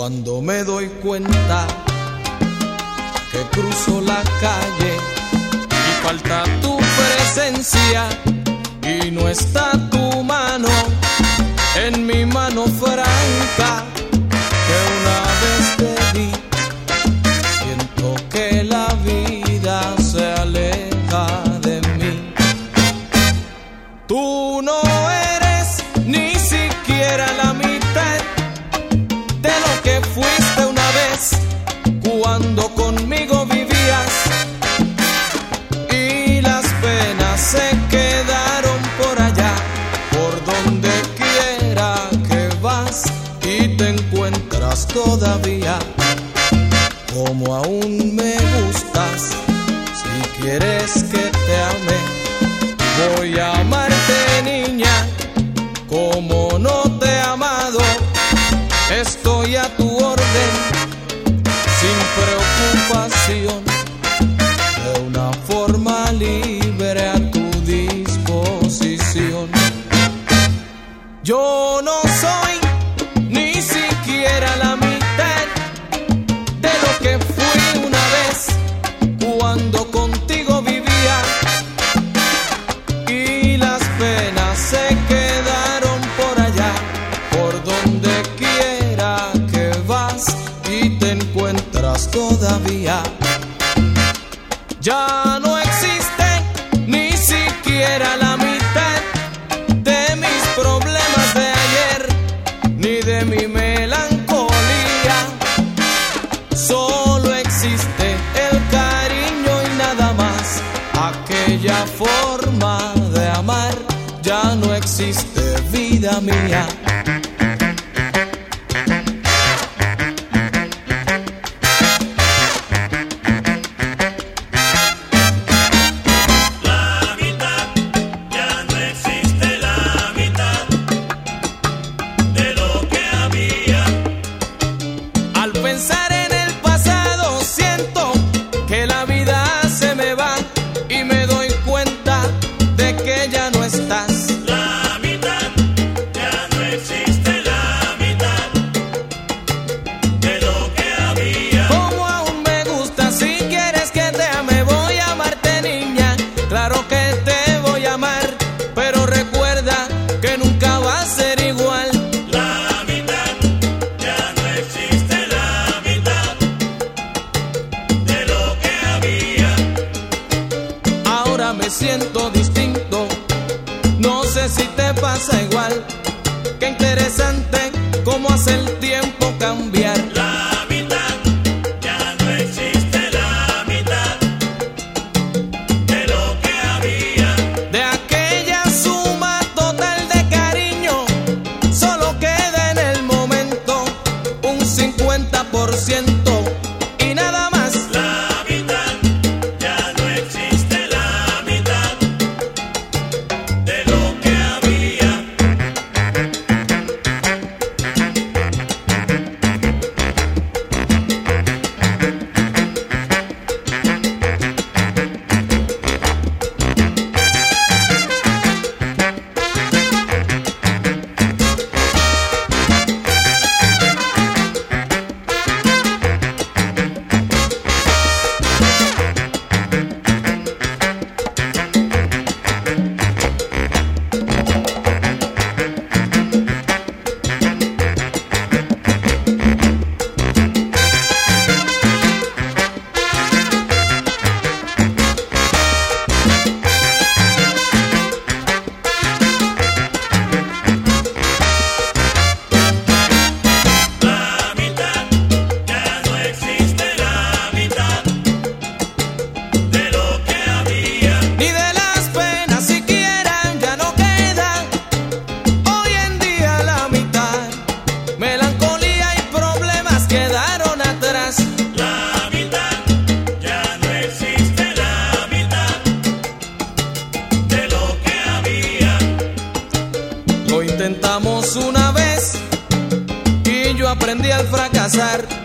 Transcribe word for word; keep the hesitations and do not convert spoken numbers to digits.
Cuando me doy cuenta que cruzo la calle y falta tu presencia y no está tu mano en mi mano franca que una vez te di, siento que la vida se aleja de mí. Tú no eres ni siquiera la mitad de lo que fuiste una vez cuando conmigo vivías, y las penas se quedaron por allá, por donde quiera que vas, y te encuentras todavía como aún me gustas. Si quieres que te ame, voy a amarte, niña, como no te he amado. Estoy a tu orden, sin preocupación, de una forma libre a tu disposición. Yo no soy ni siquiera la mitad de lo que fui una vez cuando contigo vivía, y las penas se quedaron por allá, por donde quiera que vas, y te encuentras todavía. Ya no existe ni siquiera la mitad de mis problemas de ayer, ni de mi melancolía. Solo existe el cariño y nada más. Aquella forma de amar ya no existe, vida mía. Pensar en el pasado siento que la vida se me va y me doy cuenta de que ya no estás. La mitad, ya no existe la mitad de lo que había. Como aún me gusta, si quieres que te ame, voy a amarte, niña. Claro que te voy a amar, pero recuerda que nunca va a ser igual. La mitad, ya no existe la mitad de lo que había. Ahora me siento distinto, no sé si te pasa igual. Qué interesante cómo hace el tiempo cambiar. La mitad, ya no existe la mitad de lo que había. De aquella suma total de cariño, solo queda en el momento un cincuenta por ciento y nada más. La mitad, ya no existe la mitad de lo que había. Intentamos una vez y yo aprendí al fracasar.